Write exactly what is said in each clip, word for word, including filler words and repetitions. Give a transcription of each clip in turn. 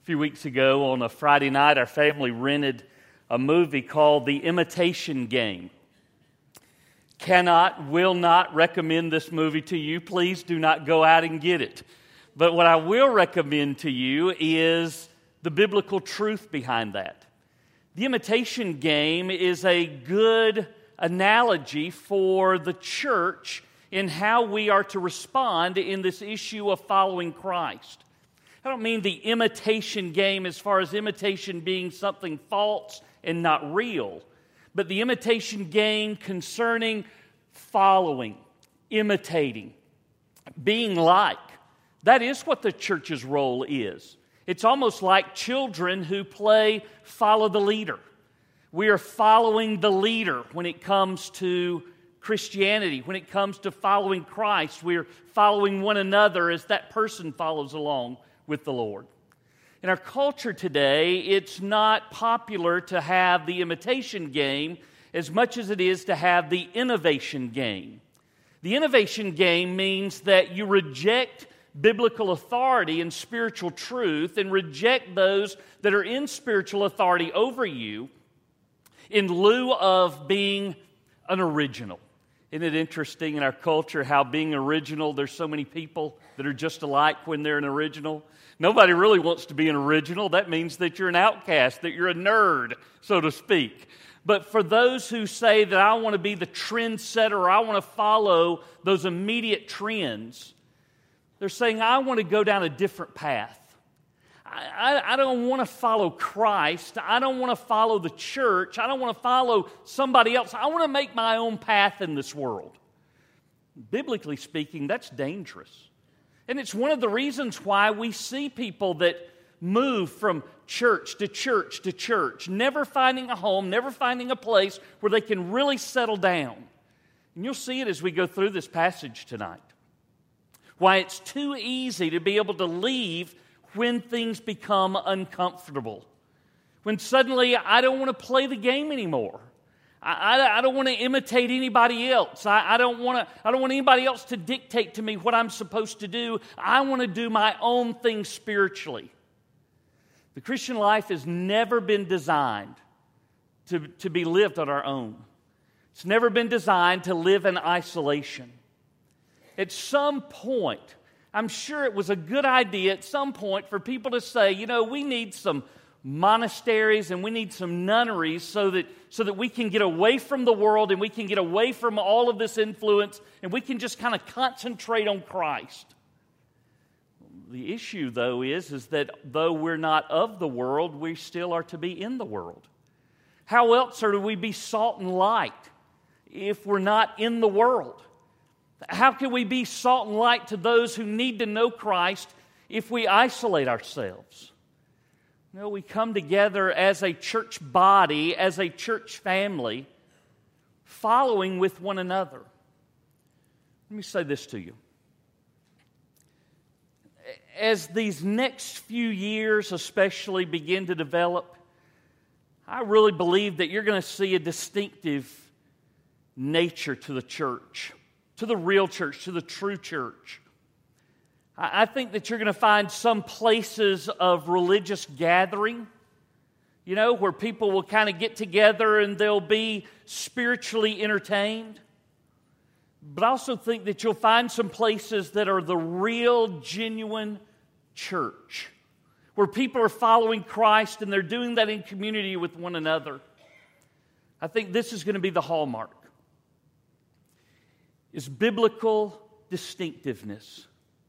A few weeks ago on a Friday night, our family rented a movie called The Imitation Game. Cannot, will not recommend this movie to you. Please do not go out and get it. But what I will recommend to you is the biblical truth behind that. The Imitation Game is a good analogy for the church in how we are to respond in this issue of following Christ. I don't mean the imitation game as far as imitation being something false and not real, but the imitation game concerning following, imitating, being like. That is what the church's role is. It's almost like children who play follow the leader. We are following the leader when it comes to Christianity. When it comes to following Christ, we're following one another as that person follows along with the Lord. In our culture today, it's not popular to have the imitation game as much as it is to have the innovation game. The innovation game means that you reject biblical authority and spiritual truth and reject those that are in spiritual authority over you in lieu of being an original. Isn't it interesting in our culture how being original, there's so many people that are just alike when they're an original? Nobody really wants to be an original. That means that you're an outcast, that you're a nerd, so to speak. But for those who say that I want to be the trendsetter, or I want to follow those immediate trends, they're saying I want to go down a different path. I, I, I don't want to follow Christ. I don't want to follow the church. I don't want to follow somebody else. I want to make my own path in this world. Biblically speaking, that's dangerous. And it's one of the reasons why we see people that move from church to church to church, never finding a home, never finding a place where they can really settle down. And you'll see it as we go through this passage tonight. Why it's too easy to be able to leave when things become uncomfortable. When suddenly I don't want to play the game anymore. I, I, I don't want to imitate anybody else. I, I don't want to. I don't want anybody else to dictate to me what I'm supposed to do. I want to do my own thing spiritually. The Christian life has never been designed to, to be lived on our own. It's never been designed to live in isolation. At some point, I'm sure it was a good idea at some point for people to say, you know, we need some monasteries and we need some nunneries so that so that we can get away from the world and we can get away from all of this influence and we can just kind of concentrate on Christ. The issue, though, is, is that though we're not of the world, we still are to be in the world. How else are we be salt and light if we're not in the world? How can we be salt and light to those who need to know Christ if we isolate ourselves? No, we come together as a church body, as a church family, following with one another. Let me say this to you. As these next few years especially begin to develop, I really believe that you're going to see a distinctive nature to the church, to the real church, to the true church. I think that you're going to find some places of religious gathering, you know, where people will kind of get together and they'll be spiritually entertained. But I also think that you'll find some places that are the real, genuine church, where people are following Christ and they're doing that in community with one another. I think this is going to be the hallmark, is biblical distinctiveness.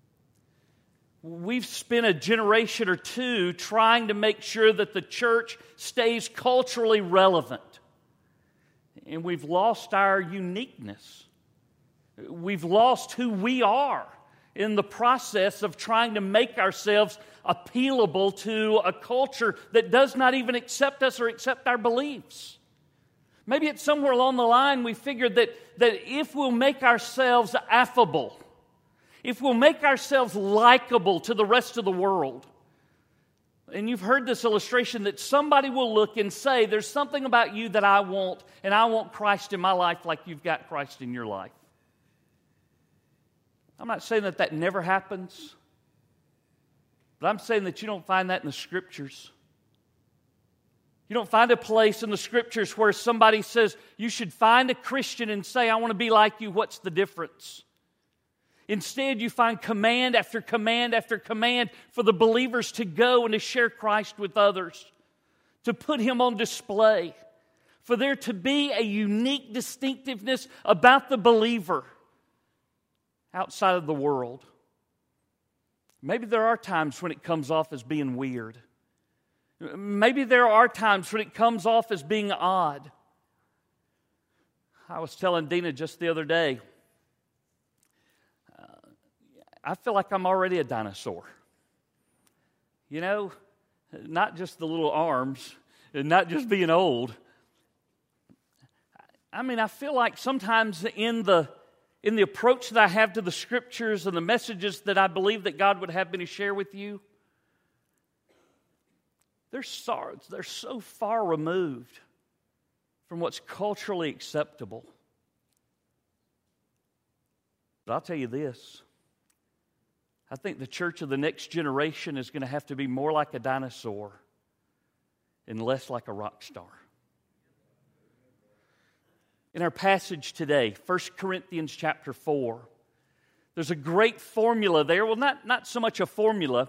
We've spent a generation or two trying to make sure that the church stays culturally relevant. And we've lost our uniqueness. We've lost who we are in the process of trying to make ourselves appealable to a culture that does not even accept us or accept our beliefs. Maybe it's somewhere along the line we figured that, that if we'll make ourselves affable, if we'll make ourselves likable to the rest of the world, and you've heard this illustration that somebody will look and say, there's something about you that I want, and I want Christ in my life like you've got Christ in your life. I'm not saying that that never happens, But I'm saying that you don't find that in the Scriptures. You don't find a place in the Scriptures where somebody says, you should find a Christian and say, I want to be like you. What's the difference? Instead, you find command after command after command for the believers to go and to share Christ with others, to put Him on display, for there to be a unique distinctiveness about the believer outside of the world. Maybe there are times when it comes off as being weird. Maybe there are times when it comes off as being odd. I was telling Dina just the other day, uh, I feel like I'm already a dinosaur. You know, not just the little arms, and not just being old. I mean, I feel like sometimes in the in the approach that I have to the Scriptures and the messages that I believe that God would have me to share with you, they're so, they're so far removed from what's culturally acceptable. But I'll tell you this. I think the church of the next generation is going to have to be more like a dinosaur and less like a rock star. In our passage today, First Corinthians chapter four, there's a great formula there. Well, not, not so much a formula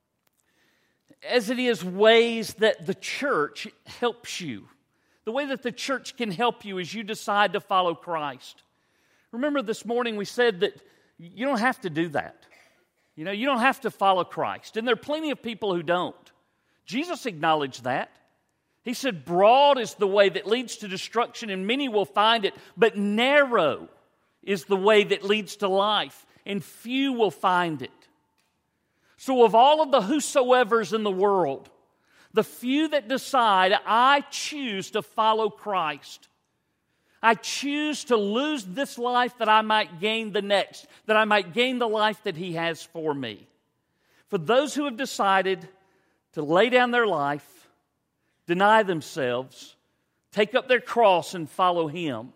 as it is ways that the church helps you. The way that the church can help you as you decide to follow Christ. Remember this morning we said that you don't have to do that. You know, you don't have to follow Christ. And there are plenty of people who don't. Jesus acknowledged that. He said, broad is the way that leads to destruction, and many will find it. But narrow is the way that leads to life, and few will find it. So of all of the whosoevers in the world, the few that decide, I choose to follow Christ. I choose to lose this life that I might gain the next, that I might gain the life that He has for me. For those who have decided to lay down their life, deny themselves, take up their cross and follow Him,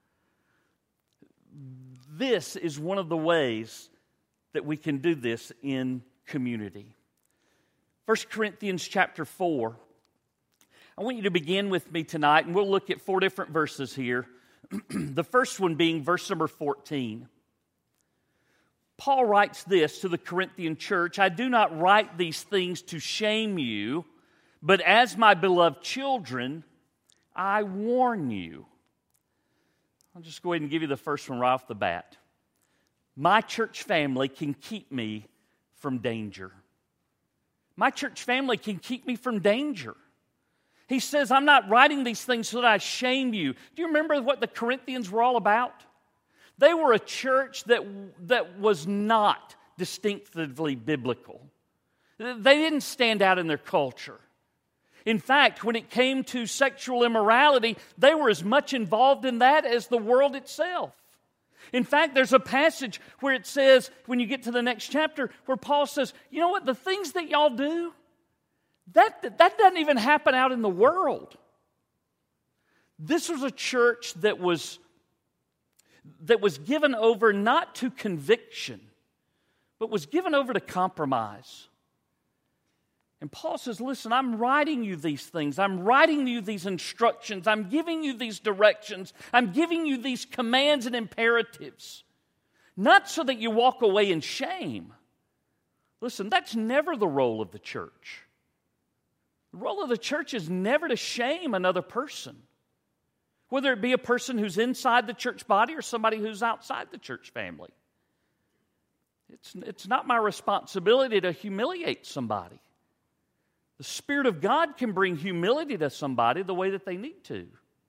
this is one of the ways that we can do this in community. First Corinthians chapter four. I want you to begin with me tonight, and we'll look at four different verses here. The first one being verse number fourteen. Paul writes this to the Corinthian church, I do not write these things to shame you, but as my beloved children, I warn you. I'll just go ahead and give you the first one right off the bat. My church family can keep me from danger. My church family can keep me from danger. He says, I'm not writing these things so that I shame you. Do you remember what the Corinthians were all about? They were a church that, that was not distinctively biblical. They didn't stand out in their culture. In fact, when it came to sexual immorality, they were as much involved in that as the world itself. In fact, there's a passage where it says, when you get to the next chapter, where Paul says, you know what, the things that y'all do, that, that doesn't even happen out in the world. This was a church that was, that was given over not to conviction, but was given over to compromise. And Paul says, listen, I'm writing you these things. I'm writing you these instructions. I'm giving you these directions. I'm giving you these commands and imperatives. Not so that you walk away in shame. Listen, that's never the role of the church. The role of the church is never to shame another person. Whether it be a person who's inside the church body or somebody who's outside the church family. It's, it's not my responsibility to humiliate somebody. The Spirit of God can bring humility to somebody the way that they need to.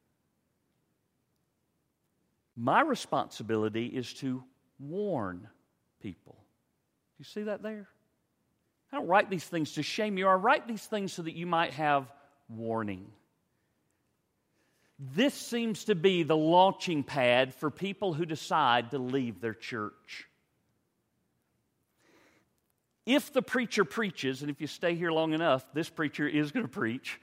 My responsibility is to warn people. Do you see that there? I don't write these things to shame you. I write these things so that you might have warning. This seems to be the launching pad for people who decide to leave their church. If the preacher preaches, and if you stay here long enough, this preacher is going to preach,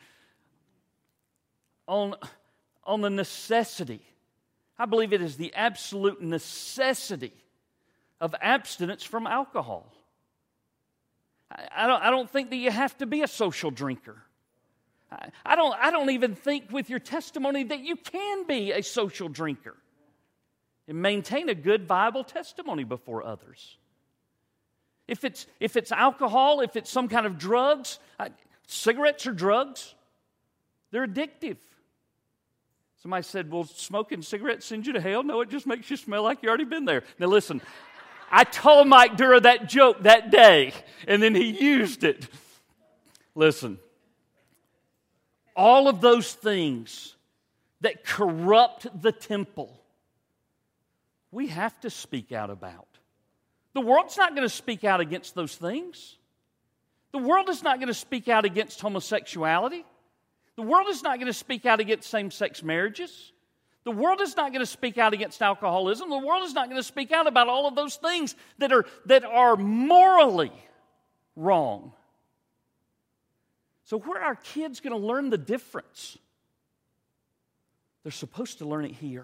on, on the necessity, I believe it is the absolute necessity of abstinence from alcohol. I don't, I don't think that you have to be a social drinker. I, I, don't, I don't even think with your testimony that you can be a social drinker and maintain a good, viable testimony before others. If it's, if it's alcohol, if it's some kind of drugs, uh, cigarettes are drugs. They're addictive. Somebody said, well, smoking cigarettes sends you to hell? No, it just makes you smell like you already been there. Now listen, I told Mike Dura that joke that day, and then he used it. Listen, all of those things that corrupt the temple, we have to speak out about. The world's not going to speak out against those things. The world is not going to speak out against homosexuality. The world is not going to speak out against same-sex marriages. The world is not going to speak out against alcoholism. The world is not going to speak out about all of those things that are, that are morally wrong. So where are our kids going to learn the difference? They're supposed to learn it here.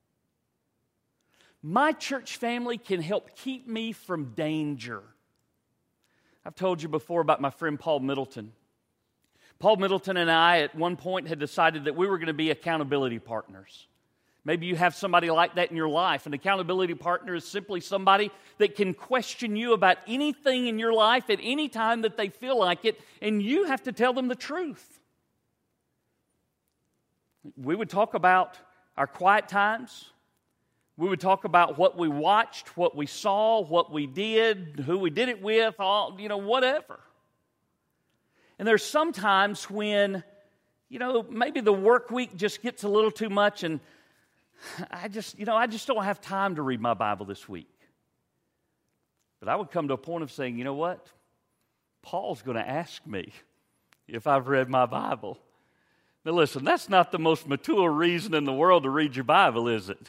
My church family can help keep me from danger. I've told you before about my friend Paul Middleton. Paul Middleton and I at one point had decided that we were going to be accountability partners. Maybe you have somebody like that in your life. An accountability partner is simply somebody that can question you about anything in your life at any time that they feel like it, and you have to tell them the truth. We would talk about our quiet times. We would talk about what we watched, what we saw, what we did, who we did it with, all, you know, whatever. And there's sometimes when, you know, maybe the work week just gets a little too much and I just, you know, I just don't have time to read my Bible this week. But I would come to a point of saying, you know what? Paul's going to ask me if I've read my Bible. Now listen, that's not the most mature reason in the world to read your Bible, is it?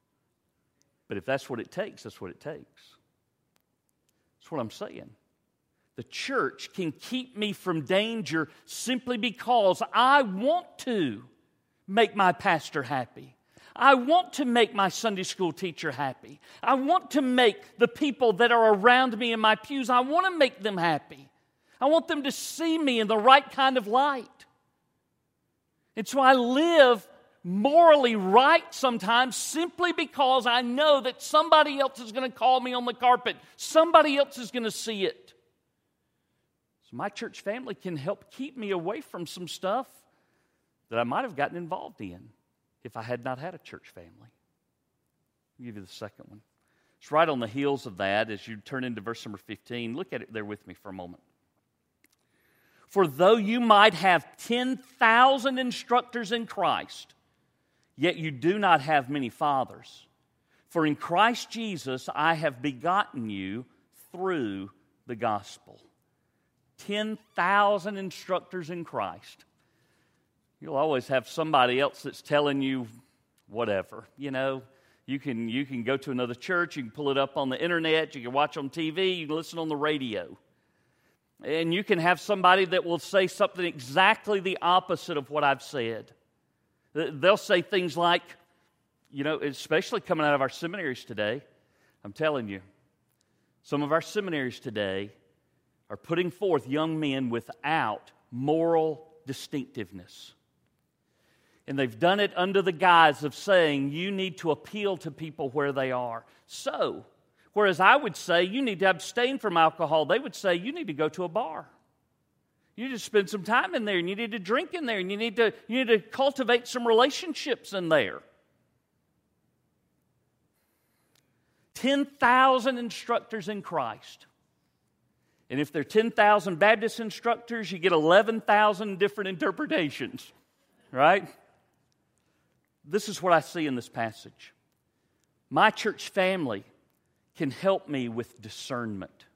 But if that's what it takes, that's what it takes. That's what I'm saying. The church can keep me from danger simply because I want to make my pastor happy. I want to make my Sunday school teacher happy. I want to make the people that are around me in my pews, I want to make them happy. I want them to see me in the right kind of light. And so I live morally right sometimes simply because I know that somebody else is going to call me on the carpet. Somebody else is going to see it. So my church family can help keep me away from some stuff that I might have gotten involved in if I had not had a church family. I'll give you the second one. It's right on the heels of that as you turn into verse number fifteen. Look at it there with me for a moment. For though you might have ten thousand instructors in Christ, yet you do not have many fathers. For in Christ Jesus I have begotten you through the gospel. ten thousand instructors in Christ. You'll always have somebody else that's telling you whatever. You know, you can, you can go to another church, you can pull it up on the internet, you can watch on T V, you can listen on the radio. And you can have somebody that will say something exactly the opposite of what I've said. They'll say things like, you know, especially coming out of our seminaries today, I'm telling you, some of our seminaries today are putting forth young men without moral distinctiveness. And they've done it under the guise of saying you need to appeal to people where they are. So, whereas I would say you need to abstain from alcohol, they would say you need to go to a bar. You need to spend some time in there, and you need to drink in there, and you need to, you need to cultivate some relationships in there. ten thousand instructors in Christ. And if there are ten thousand Baptist instructors, you get eleven thousand different interpretations, right? This is what I see in this passage. My church family can help me with discernment.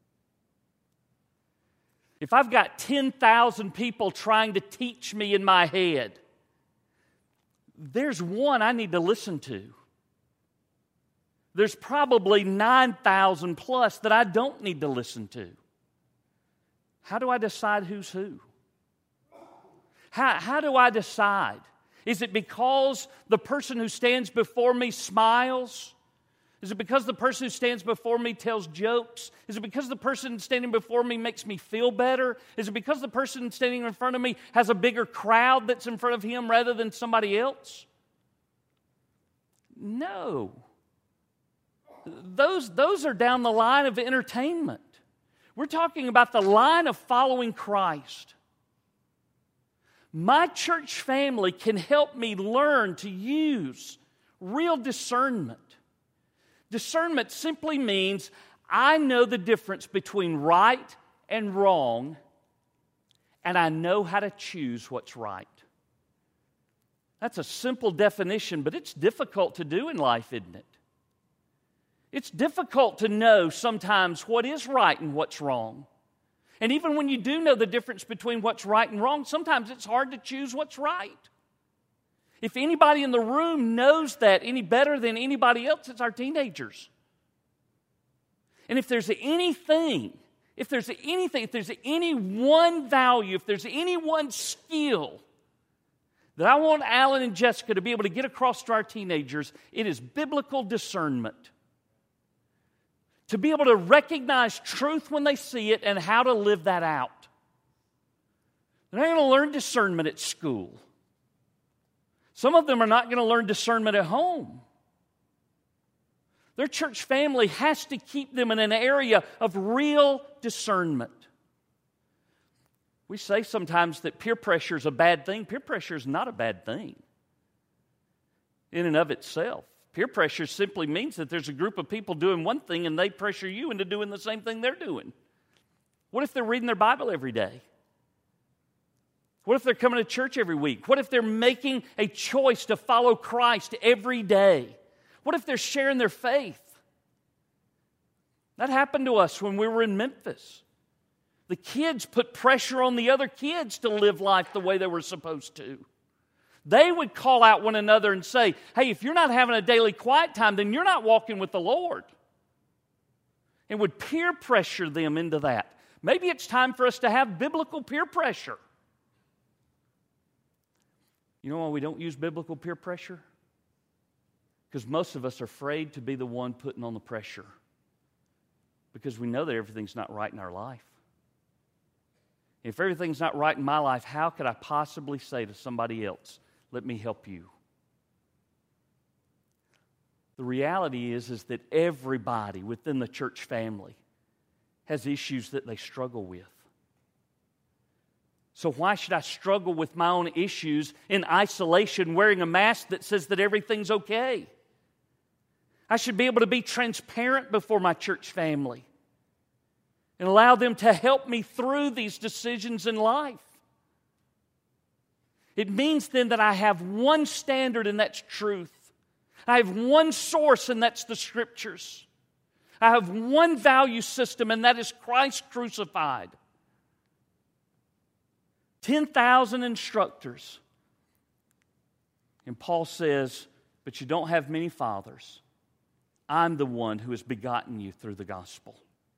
If I've got ten thousand people trying to teach me in my head, there's one I need to listen to. There's probably nine thousand plus that I don't need to listen to. How do I decide who's who? How, how do I decide? Is it because the person who stands before me smiles? Is it because the person who stands before me tells jokes? Is it because the person standing before me makes me feel better? Is it because the person standing in front of me has a bigger crowd that's in front of him rather than somebody else? No. Those, those are down the line of entertainment. We're talking about the line of following Christ. My church family can help me learn to use real discernment. Discernment simply means I know the difference between right and wrong, and I know how to choose what's right. That's a simple definition, but it's difficult to do in life, isn't it? It's difficult to know sometimes what is right and what's wrong. And even when you do know the difference between what's right and wrong, sometimes it's hard to choose what's right. If anybody in the room knows that any better than anybody else, it's our teenagers. And if there's anything, if there's anything, if there's any one value, if there's any one skill that I want Alan and Jessica to be able to get across to our teenagers, it is biblical discernment. To be able to recognize truth when they see it and how to live that out. They're not going to learn discernment at school. Some of them are not going to learn discernment at home. Their church family has to keep them in an area of real discernment. We say sometimes that peer pressure is a bad thing. Peer pressure is not a bad thing in and of itself. Peer pressure simply means that there's a group of people doing one thing and they pressure you into doing the same thing they're doing. What if they're reading their Bible every day? What if they're coming to church every week? What if they're making a choice to follow Christ every day? What if they're sharing their faith? That happened to us when we were in Memphis. The kids put pressure on the other kids to live life the way they were supposed to. They would call out one another and say, hey, if you're not having a daily quiet time, then you're not walking with the Lord. And would peer pressure them into that. Maybe it's time for us to have biblical peer pressure. You know why we don't use biblical peer pressure? Because most of us are afraid to be the one putting on the pressure. Because we know that everything's not right in our life. If everything's not right in my life, how could I possibly say to somebody else, let me help you? The reality is, is that everybody within the church family has issues that they struggle with. So why should I struggle with my own issues in isolation, wearing a mask that says that everything's okay? I should be able to be transparent before my church family and allow them to help me through these decisions in life. It means then that I have one standard, and that's truth. I have one source, and that's the Scriptures. I have one value system, and that is Christ crucified. ten thousand instructors. And Paul says, but you don't have many fathers. I'm the one who has begotten you through the gospel.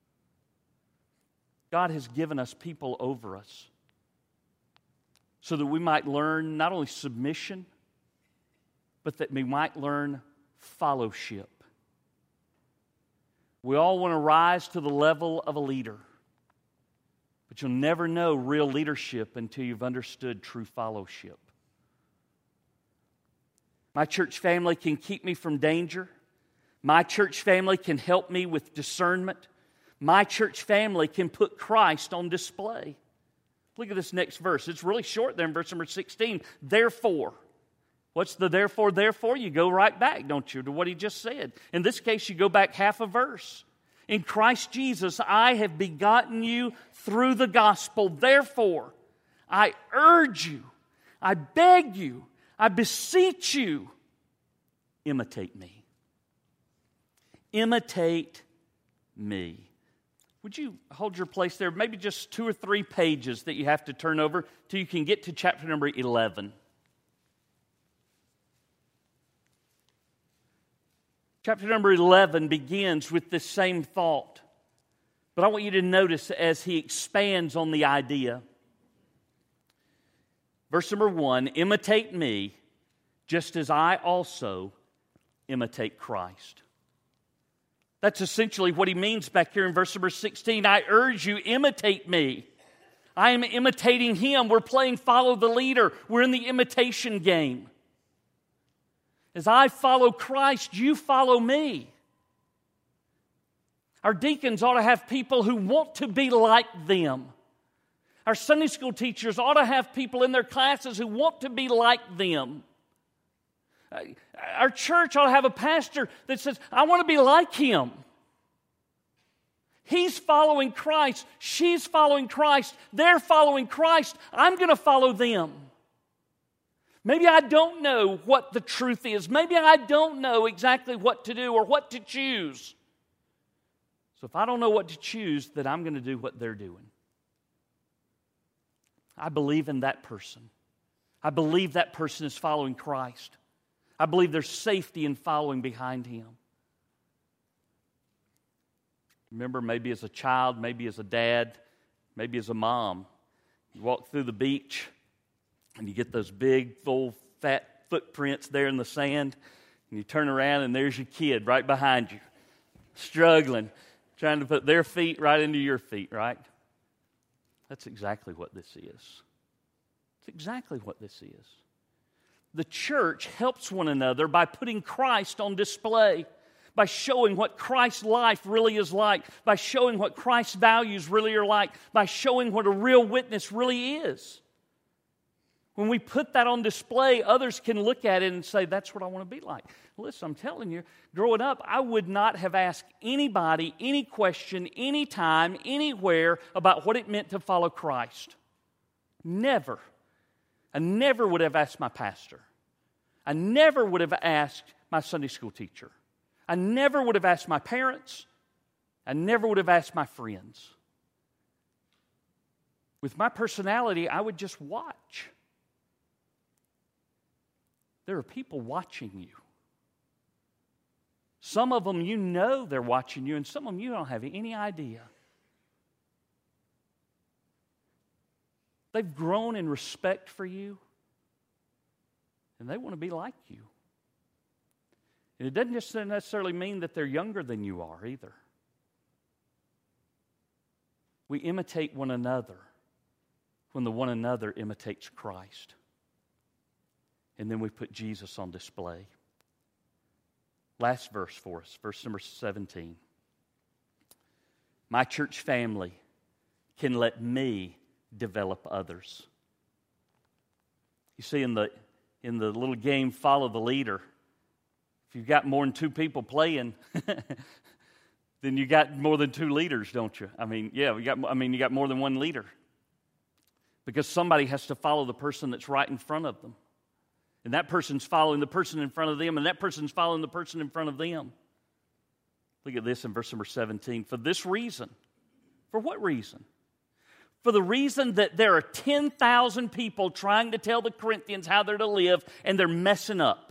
God has given us people over us so that we might learn not only submission, but that we might learn fellowship. We all want to rise to the level of a leader, but you'll never know real leadership until you've understood true fellowship. My church family can keep me from danger. My church family can help me with discernment. My church family can put Christ on display. Look at this next verse. It's really short there in verse number sixteen. Therefore. What's the therefore, therefore? You go right back, don't you, to what he just said. In this case, you go back half a verse. In Christ Jesus, I have begotten you through the gospel. Therefore, I urge you, I beg you, I beseech you, imitate me. Imitate me. Would you hold your place there? Maybe just two or three pages that you have to turn over till you can get to chapter number eleven. Chapter number eleven begins with this same thought. But I want you to notice as he expands on the idea. Verse number one, imitate me just as I also imitate Christ. That's essentially what he means back here in verse number sixteen. I urge you, imitate me. I am imitating him. We're playing follow the leader. We're in the imitation game. As I follow Christ, you follow me. Our deacons ought to have people who want to be like them. Our Sunday school teachers ought to have people in their classes who want to be like them. Our church ought to have a pastor that says, I want to be like him. He's following Christ. She's following Christ. They're following Christ. I'm going to follow them. Maybe I don't know what the truth is. Maybe I don't know exactly what to do or what to choose. So if I don't know what to choose, then I'm going to do what they're doing. I believe in that person. I believe that person is following Christ. I believe there's safety in following behind him. Remember, maybe as a child, maybe as a dad, maybe as a mom, you walk through the beach and you get those big, full, fat footprints there in the sand, and you turn around and there's your kid right behind you, struggling, trying to put their feet right into your feet, right? That's exactly what this is. It's exactly what this is. The church helps one another by putting Christ on display, by showing what Christ's life really is like, by showing what Christ's values really are like, by showing what a real witness really is. When we put that on display, others can look at it and say, that's what I want to be like. Listen, I'm telling you, growing up, I would not have asked anybody any question, anytime, anywhere about what it meant to follow Christ. Never. I never would have asked my pastor. I never would have asked my Sunday school teacher. I never would have asked my parents. I never would have asked my friends. With my personality, I would just watch. There are people watching you. Some of them you know they're watching you, and some of them you don't have any idea. They've grown in respect for you, and they want to be like you. And it doesn't just necessarily mean that they're younger than you are either. We imitate one another when the one another imitates Christ. And then we put Jesus on display. Last verse for us, verse number seventeen. My church family can let me develop others. You see, in the in the little game, follow the leader, if you've got more than two people playing, then you got more than two leaders, don't you? I mean, yeah, we got. I mean, you got more than one leader, because somebody has to follow the person that's right in front of them. And that person's following the person in front of them, and that person's following the person in front of them. Look at this in verse number seventeen. For this reason. For what reason? For the reason that there are ten thousand people trying to tell the Corinthians how they're to live, and they're messing up.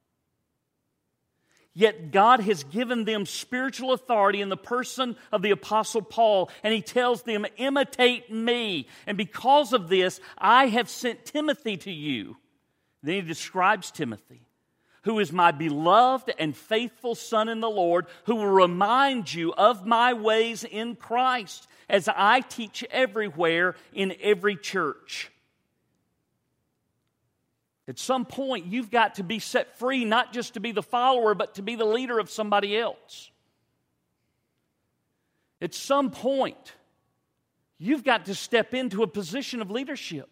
Yet God has given them spiritual authority in the person of the Apostle Paul, and he tells them, imitate me. And because of this, I have sent Timothy to you. Then he describes Timothy, who is my beloved and faithful son in the Lord, who will remind you of my ways in Christ, as I teach everywhere in every church. At some point, you've got to be set free, not just to be the follower, but to be the leader of somebody else. At some point, you've got to step into a position of leadership.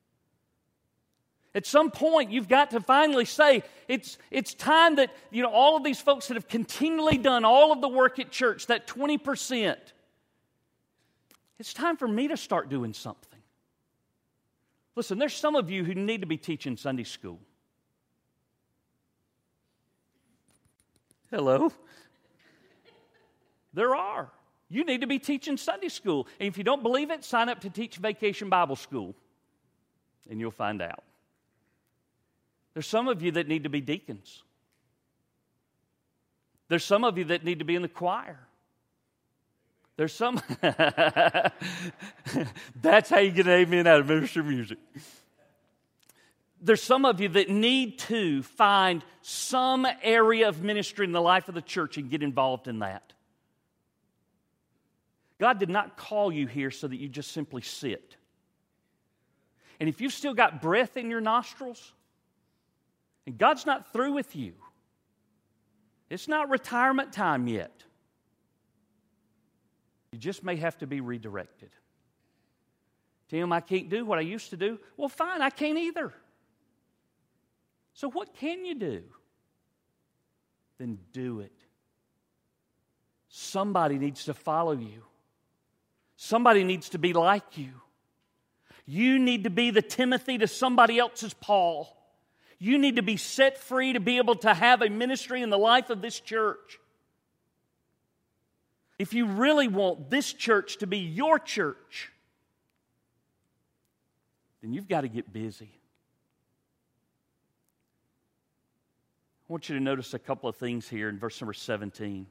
At some point, you've got to finally say, it's, it's time that, you know, all of these folks that have continually done all of the work at church, that twenty percent, it's time for me to start doing something. Listen, there's some of you who need to be teaching Sunday school. Hello? There are. You need to be teaching Sunday school. And if you don't believe it, sign up to Teach Vacation Bible School, and you'll find out. There's some of you that need to be deacons. There's some of you that need to be in the choir. There's some... That's how you get an amen out of ministry music. There's some of you that need to find some area of ministry in the life of the church and get involved in that. God did not call you here so that you just simply sit. And if you've still got breath in your nostrils, and God's not through with you, it's not retirement time yet. You just may have to be redirected. Tim, I can't do what I used to do. Well, fine, I can't either. So what can you do? Then do it. Somebody needs to follow you. Somebody needs to be like you. You need to be the Timothy to somebody else's Paul. You need to be set free to be able to have a ministry in the life of this church. If you really want this church to be your church, then you've got to get busy. I want you to notice a couple of things here in verse number seventeen.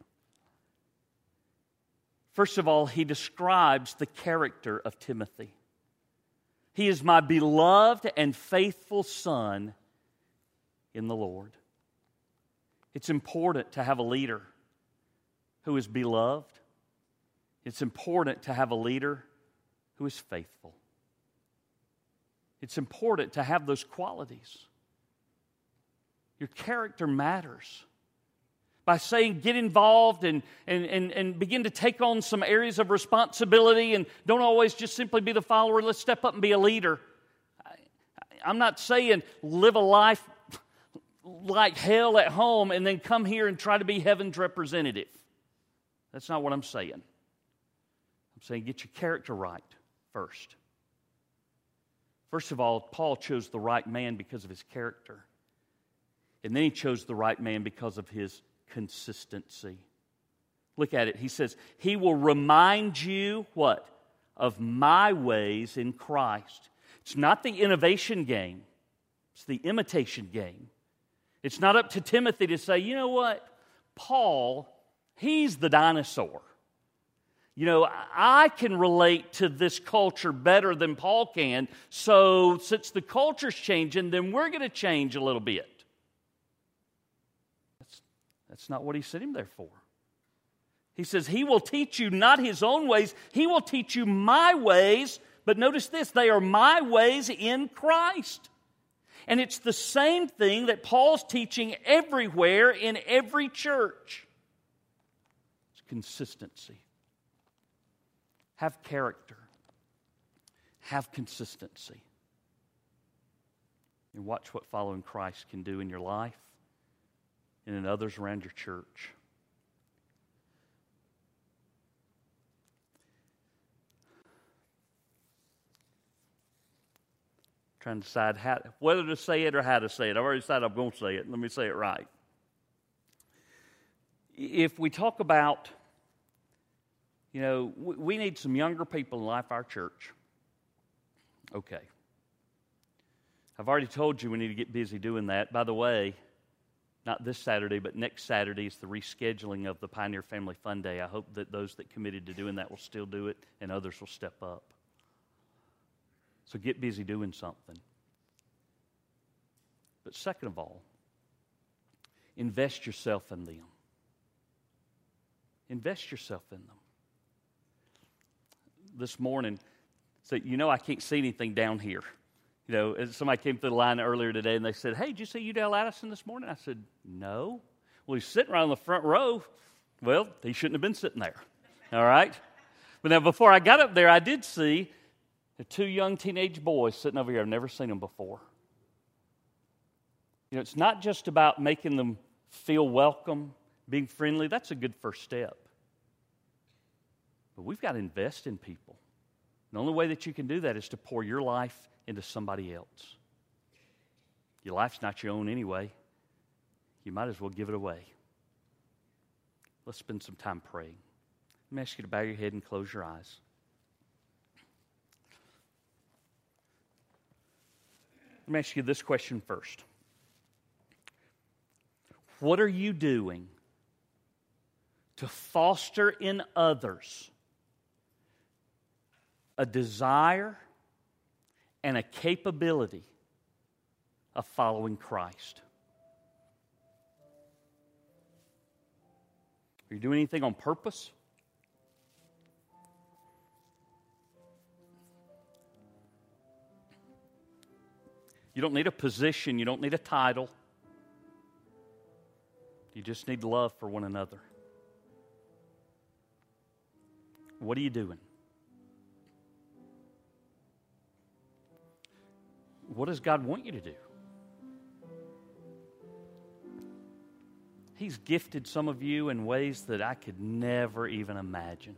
First of all, he describes the character of Timothy. He is my beloved and faithful son in the Lord. It's important to have a leader who is beloved. It's important to have a leader who is faithful. It's important to have those qualities. Your character matters. By saying get involved and, and, and, and begin to take on some areas of responsibility and don't always just simply be the follower, let's step up and be a leader. I, I'm not saying live a life like hell at home and then come here and try to be heaven's representative. That's not what I'm saying. I'm saying get your character right first. First of all, Paul chose the right man because of his character. And then he chose the right man because of his consistency. Look at it. He says, he will remind you, what? Of my ways in Christ. It's not the innovation game. It's the imitation game. It's not up to Timothy to say, you know what? Paul, he's the dinosaur. You know, I can relate to this culture better than Paul can, so since the culture's changing, then we're going to change a little bit. That's, that's not what he sent him there for. He says, he will teach you not his own ways, he will teach you my ways, but notice this, they are my ways in Christ. And it's the same thing that Paul's teaching everywhere in every church. It's consistency. Have character. Have consistency. And watch what following Christ can do in your life and in others around your church. Trying to decide how, whether to say it or how to say it. I've already decided I'm going to say it. Let me say it right. If we talk about, you know, we need some younger people in life, our church. Okay. I've already told you we need to get busy doing that. By the way, not this Saturday, but next Saturday is the rescheduling of the Pioneer Family Fun Day. I hope that those that committed to doing that will still do it and others will step up. So get busy doing something. But second of all, invest yourself in them. Invest yourself in them. This morning, so you know I can't see anything down here. You know, somebody came through the line earlier today and they said, "Hey, did you see Udell Addison this morning?" I said, "No." Well, he's sitting right on the front row. Well, he shouldn't have been sitting there. All right? But now before I got up there, I did see the two young teenage boys sitting over here. I've never seen them before. You know, it's not just about making them feel welcome, being friendly. That's a good first step. But we've got to invest in people. The only way that you can do that is to pour your life into somebody else. Your life's not your own anyway. You might as well give it away. Let's spend some time praying. Let me ask you to bow your head and close your eyes. Let me ask you this question first. What are you doing to foster in others a desire and a capability of following Christ? Are you doing anything on purpose? You don't need a position. You don't need a title. You just need love for one another. What are you doing? What does God want you to do? He's gifted some of you in ways that I could never even imagine.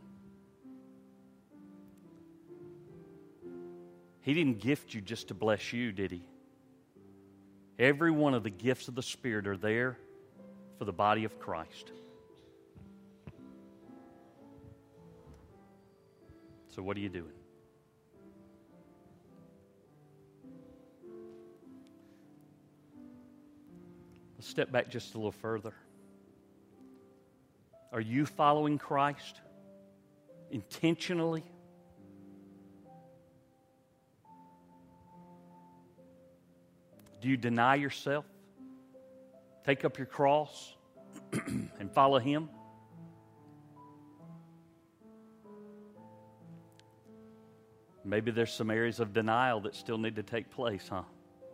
He didn't gift you just to bless you, did He? Every one of the gifts of the Spirit are there for the body of Christ. So what are you doing? Let's step back just a little further. Are you following Christ intentionally? Do you deny yourself? Take up your cross and follow Him? Maybe there's some areas of denial that still need to take place, huh?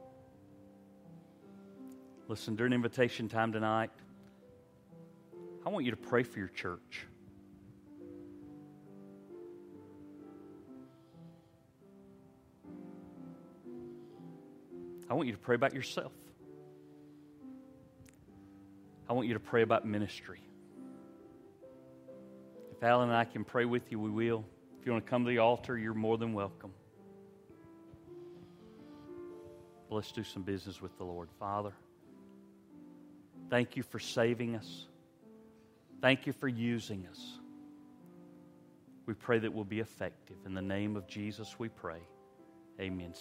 Listen, during invitation time tonight, I want you to pray for your church. I want you to pray about yourself. I want you to pray about ministry. If Alan and I can pray with you, we will. If you want to come to the altar, you're more than welcome. But let's do some business with the Lord. Father, thank you for saving us. Thank you for using us. We pray that we'll be effective. In the name of Jesus we pray. Amen.